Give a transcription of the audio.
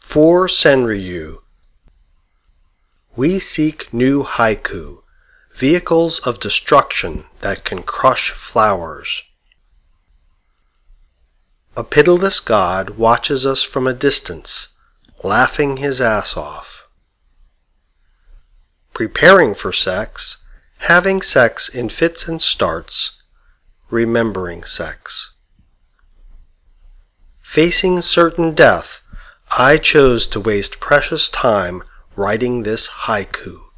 For Senryu, we seek new haiku, vehicles of destruction that can crush flowers. A pitiless god watches us from a distance, laughing his ass off. Preparing for sex, having sex in fits and starts, remembering sex. Facing certain death, I chose to waste precious time writing this haiku.